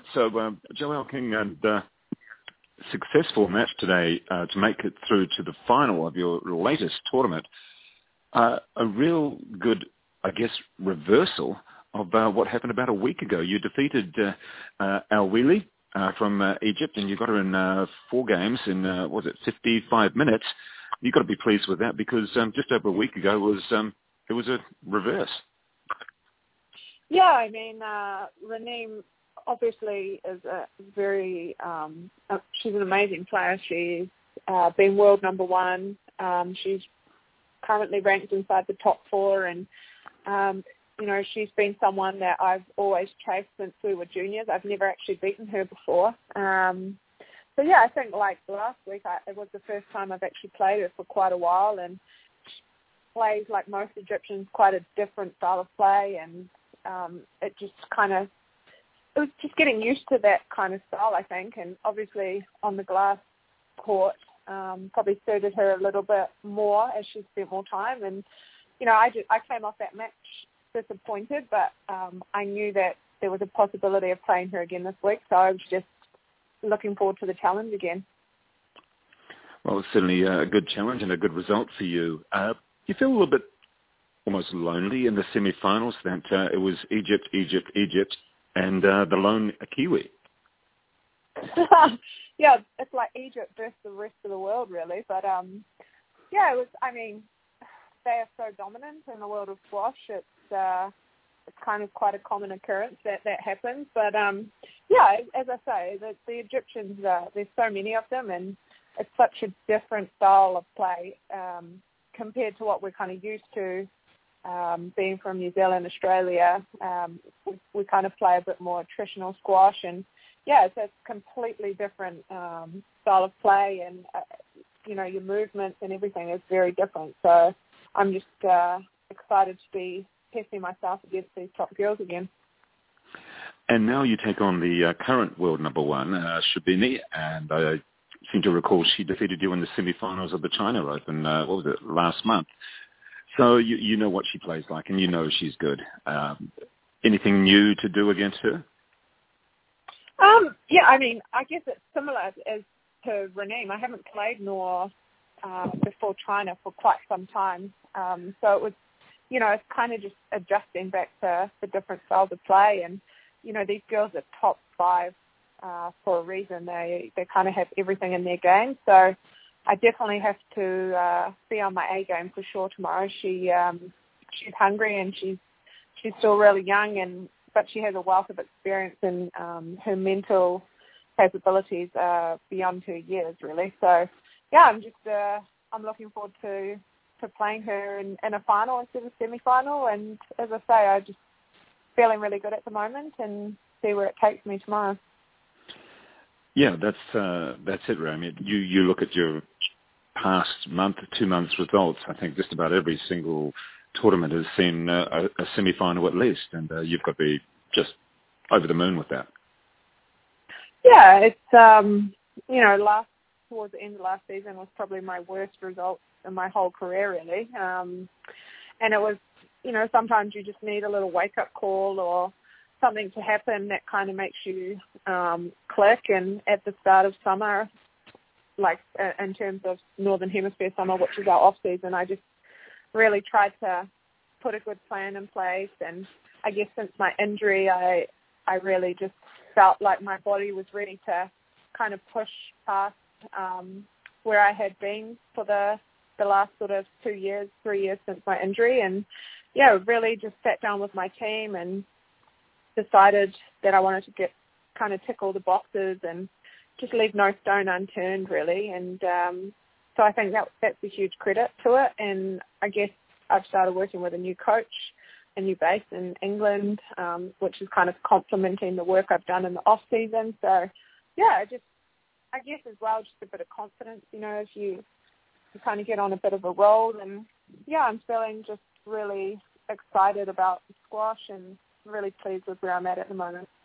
So Joelle King and successful match today to make it through to the final of your latest tournament. A real good, I guess, reversal of what happened about a week ago. You defeated Al Wheely from Egypt, and you got her in 4 games in, 55 minutes. You've got to be pleased with that because just over a week ago it was a reverse. Yeah, I mean, Renee obviously is a very, she's an amazing player. She's been world number 1. She's currently ranked inside the top 4, and, she's been someone that I've always chased since we were juniors. I've never actually beaten her before. So, yeah, I think like last week, it was the first time I've actually played her for quite a while, and she plays like most Egyptians, quite a different style of play, and it was just getting used to that kind of style, I think, and obviously on the glass court probably suited her a little bit more as she spent more time. And, I came off that match disappointed, but I knew that there was a possibility of playing her again this week, so I was just looking forward to the challenge again. Well, it's certainly a good challenge and a good result for you. You feel a little bit almost lonely in the semi-finals that it was Egypt, and the lone Kiwi. Yeah, it's like Egypt versus the rest of the world, really. But, yeah, it was, I mean, they are so dominant in the world of squash. It's kind of quite a common occurrence that happens. But, yeah, as I say, the Egyptians, there's so many of them, and it's such a different style of play compared to what we're kind of used to. Being from New Zealand, Australia, we kind of play a bit more traditional squash, and yeah, it's a completely different style of play, and your movements and everything is very different. So I'm just excited to be testing myself against these top girls again. And now you take on the current world number 1, Shabini, and I seem to recall she defeated you in the semi-finals of the China Open. Last month? So you know what she plays like, and you know she's good. Anything new to do against her? Yeah, I mean, I guess it's similar as to Renee. I haven't played Noor before China for quite some time. So it was, it's kind of just adjusting back to the different styles of play. And, these girls are top 5 for a reason. They kind of have everything in their game. So I definitely have to be on my A game for sure tomorrow. She's hungry, and she's still really young, but she has a wealth of experience, and her mental capabilities are beyond her years, really. So, yeah, I'm looking forward to playing her in a final instead of semi-final. And as I say, I'm just feeling really good at the moment, and see where it takes me tomorrow. Yeah, that's it, Rami. You look at your past 2 months results. I think just about every single tournament has seen a semi-final at least, and you've got to be just over the moon with that. Yeah, it's towards the end of last season was probably my worst result in my whole career, really. And it was, sometimes you just need a little wake-up call or something to happen that kind of makes you click. And at the start of summer, like in terms of Northern Hemisphere summer, which is our off-season, I just really tried to put a good plan in place. And I guess since my injury, I really just felt like my body was ready to kind of push past where I had been for the last sort of 3 years since my injury. And, yeah, really just sat down with my team and decided that I wanted to tick all the boxes and just leave no stone unturned, really. And so I think that's a huge credit to it. And I guess I've started working with a new coach, a new base in England, which is kind of complementing the work I've done in the off season. So, yeah, I guess as well, just a bit of confidence, if you kind of get on a bit of a roll. And, yeah, I'm feeling just really excited about the squash and really pleased with where I'm at the moment.